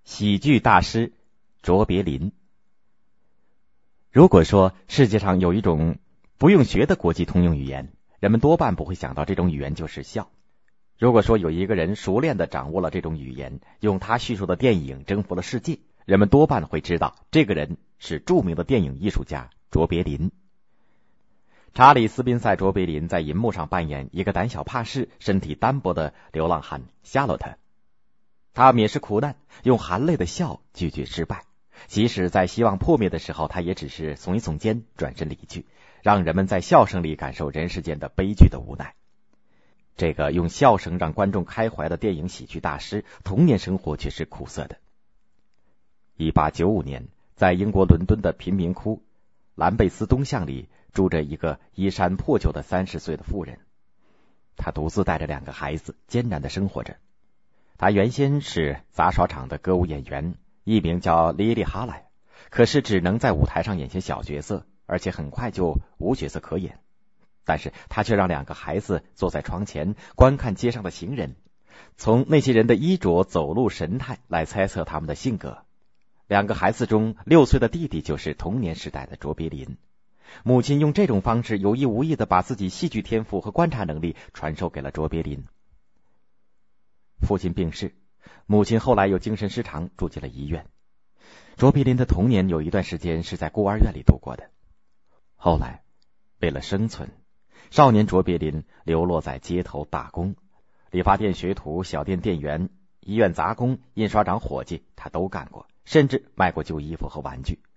喜剧大师卓别林。如果说世界上有一种不用学的国际通用语言，人们多半不会想到这种语言就是笑。如果说有一个人熟练地掌握了这种语言，用他叙述的电影征服了世界，人们多半会知道这个人是著名的电影艺术家卓别林。查理斯宾塞卓别林在银幕上扮演一个胆小怕事、身体单薄的流浪汉夏洛特。他蔑视苦难，用含泪的笑拒绝失败，即使在希望破灭的时候，他也只是耸一耸肩，转身离去，让人们在笑声里感受人世间的悲剧的无奈。这个用笑声让观众开怀的电影喜剧大师，童年生活却是苦涩的。1895年，在英国伦敦的贫民窟兰贝斯东巷里，住着一个衣衫破旧的30岁的妇人。她独自带着2个孩子，艰难地生活着。他原先是杂耍场的歌舞演员，艺名叫莉莉哈莱，可是只能在舞台上演些小角色，而且很快就无角色可演。但是他却让2个孩子坐在窗前观看街上的行人，从那些人的衣着、走路、神态来猜测他们的性格。2个孩子中6岁的弟弟就是童年时代的卓别林。母亲用这种方式有意无意地把自己戏剧天赋和观察能力传授给了卓别林。父亲病逝，母亲后来有精神失常，住进了医院。卓别林的童年有一段时间是在孤儿院里度过的。后来为了生存，少年卓别林流落在街头打工，理发店学徒、小店店员、医院杂工、印刷厂伙计，他都干过，甚至卖过旧衣服和玩具。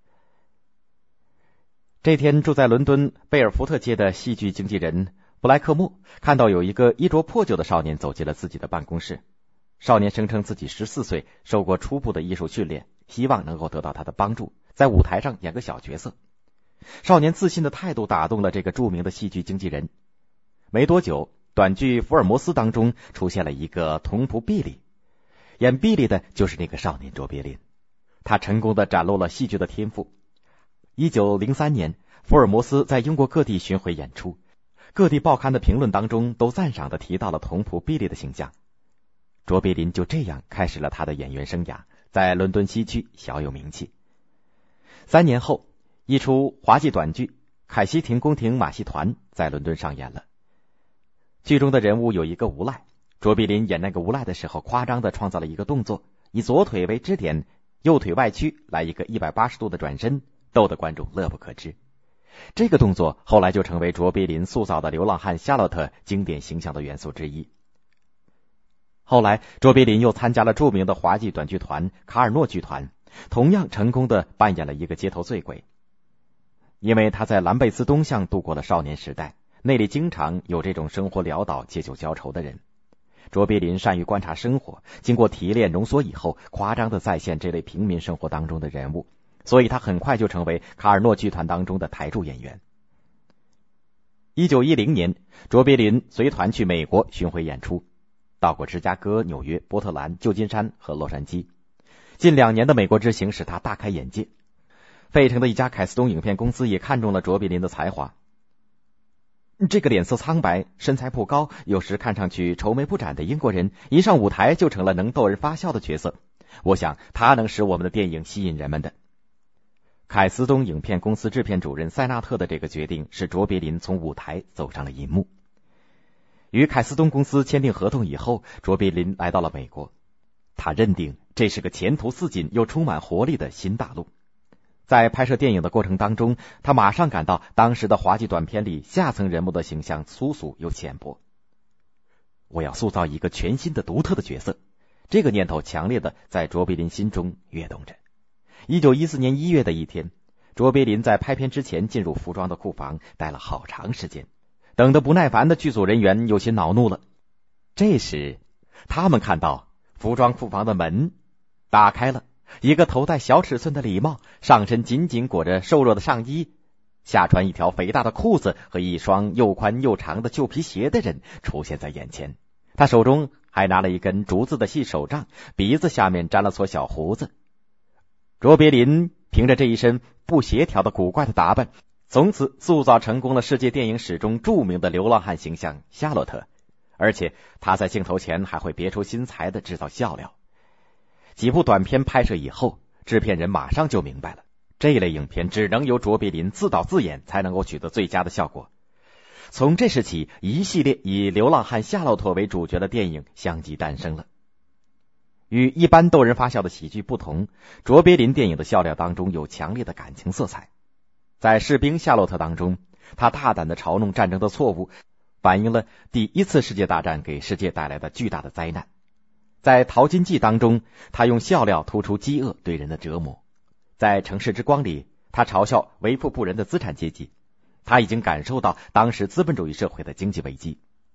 这天，住在伦敦贝尔福特街的戏剧经纪人布莱克莫看到有一个衣着破旧的少年走进了自己的办公室。少年声称自己14岁，受过初步的艺术训练，希望能够得到他的帮助，在舞台上演个小角色。少年自信的态度打动了这个著名的戏剧经纪人。没多久，短剧《福尔摩斯》当中出现了一个童仆比利，演比利的就是那个少年卓别林。他成功地展露了戏剧的天赋。1903年，福尔摩斯在英国各地巡回演出，各地报刊的评论当中都赞赏地提到了童仆比利的形象。卓别林就这样开始了他的演员生涯，在伦敦西区小有名气。3年后，一出滑稽短剧《凯西廷宫廷马戏团》在伦敦上演了。剧中的人物有一个无赖，卓别林演那个无赖的时候，夸张地创造了一个动作，以左腿为支点，右腿外屈，来一个180度的转身，逗得观众乐不可支。这个动作后来就成为卓别林塑造的流浪汉夏洛特经典形象的元素之一。后来，卓别林又参加了著名的滑稽短剧团卡尔诺剧团，同样成功地扮演了一个街头醉鬼。因为他在兰贝斯东巷度过了少年时代，那里经常有这种生活潦倒、借酒浇愁的人。卓别林善于观察生活，经过提炼浓缩以后，夸张地再现这类平民生活当中的人物，所以他很快就成为卡尔诺剧团当中的台柱演员。1910年，卓别林随团去美国巡回演出，到过芝加哥、纽约、波特兰、旧金山和洛杉矶。近2年的美国之行使他大开眼界。费城的一家凯斯东影片公司也看中了卓别林的才华。这个脸色苍白、身材不高、有时看上去愁眉不展的英国人，一上舞台就成了能逗人发笑的角色。我想他能使我们的电影吸引人们的。凯斯东影片公司制片主任塞纳特的这个决定，使卓别林从舞台走上了银幕。与凯斯东公司签订合同以后，卓别林来到了美国。他认定这是个前途似锦又充满活力的新大陆。在拍摄电影的过程当中，他马上感到当时的滑稽短片里下层人物的形象粗俗又浅薄。我要塑造一个全新的独特的角色，这个念头强烈的在卓别林心中跃动着。1914年1月的一天，卓别林在拍片之前进入服装的库房，待了好长时间，等得不耐烦的剧组人员有些恼怒了。这时他们看到服装库房的门打开了，一个头戴小尺寸的礼帽，上身紧紧裹着瘦弱的上衣，下穿一条肥大的裤子和一双又宽又长的旧皮鞋的人出现在眼前。他手中还拿了一根竹子的细手杖，鼻子下面沾了撮小胡子。卓别林凭着这一身不协调的古怪的打扮，从此塑造成功了世界电影史中著名的流浪汉形象夏洛特，而且他在镜头前还会别出心裁地制造笑料。 几部短片拍摄以后，制片人马上就明白了，这类影片只能由卓别林自导自演才能够取得最佳的效果。从这时起，一系列以流浪汉夏洛特为主角的电影相继诞生了。与一般逗人发笑的喜剧不同，卓别林电影的笑料当中有强烈的感情色彩。在《士兵夏洛特》当中，他大胆地嘲弄战争的错误，反映了第一次世界大战给世界带来的巨大的灾难。在《淘金记》当中，他用笑料突出饥饿对人的折磨。在《城市之光》里，他嘲笑为富不仁的资产阶级。他已经感受到当时资本主义社会的经济危机。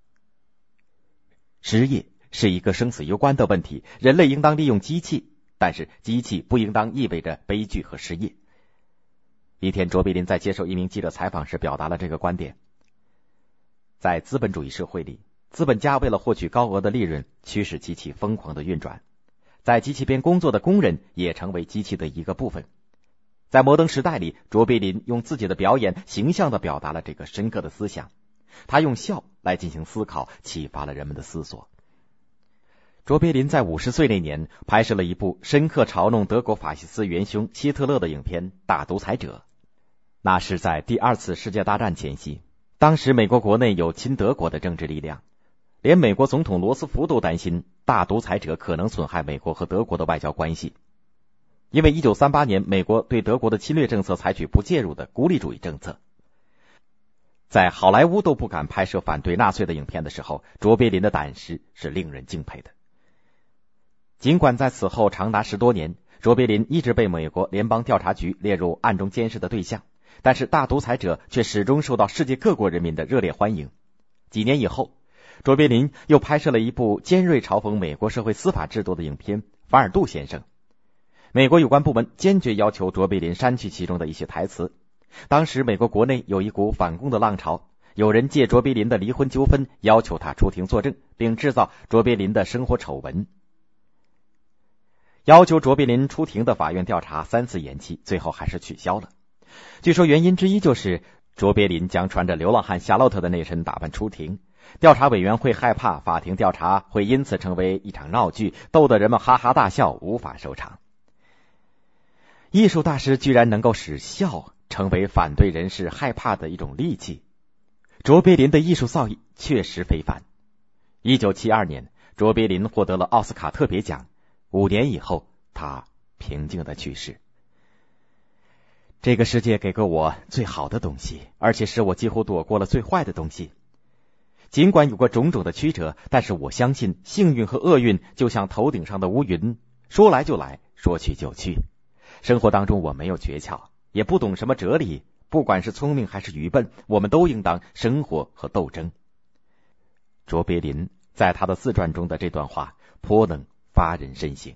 失业是一个生死攸关的问题，人类应当利用机器，但是机器不应当意味着悲剧和失业。一天，卓别林在接受一名记者采访时表达了这个观点。在资本主义社会里，资本家为了获取高额的利润，驱使机器疯狂的运转。在机器边工作的工人也成为机器的一个部分。在摩登时代里，卓别林用自己的表演形象地表达了这个深刻的思想。他用笑来进行思考，启发了人们的思索。卓别林在50岁那年拍摄了一部深刻嘲弄德国法西斯元凶希特勒的影片《大独裁者》。那是在第二次世界大战前夕，当时美国国内有亲德国的政治力量，连美国总统罗斯福都担心大独裁者可能损害美国和德国的外交关系。因为1938年美国对德国的侵略政策采取不介入的孤立主义政策，在好莱坞都不敢拍摄反对纳粹的影片的时候，卓别林的胆识是令人敬佩的。尽管在此后长达10多年，卓别林一直被美国联邦调查局列入暗中监视的对象，但是大独裁者却始终受到世界各国人民的热烈欢迎。几年以后，卓别林又拍摄了一部尖锐嘲讽美国社会司法制度的影片《法尔杜先生》。美国有关部门坚决要求卓别林删去其中的一些台词。当时美国国内有一股反共的浪潮，有人借卓别林的离婚纠纷要求他出庭作证，并制造卓别林的生活丑闻。要求卓别林出庭的法院调查3次延期，最后还是取消了。据说原因之一就是卓别林将穿着流浪汉夏洛特的内身打扮出庭，调查委员会害怕法庭调查会因此成为一场闹剧，逗得人们哈哈大笑，无法收场。艺术大师居然能够使笑成为反对人士害怕的一种利器，卓别林的艺术造诣确实非凡。1972年，卓别林获得了奥斯卡特别奖，5年以后，他平静地去世。这个世界给过我最好的东西，而且使我几乎躲过了最坏的东西。尽管有过种种的曲折，但是我相信幸运和厄运就像头顶上的乌云，说来就来，说去就去。生活当中我没有诀窍，也不懂什么哲理，不管是聪明还是愚笨，我们都应当生活和斗争。卓别林在他的自传中的这段话颇能发人深省。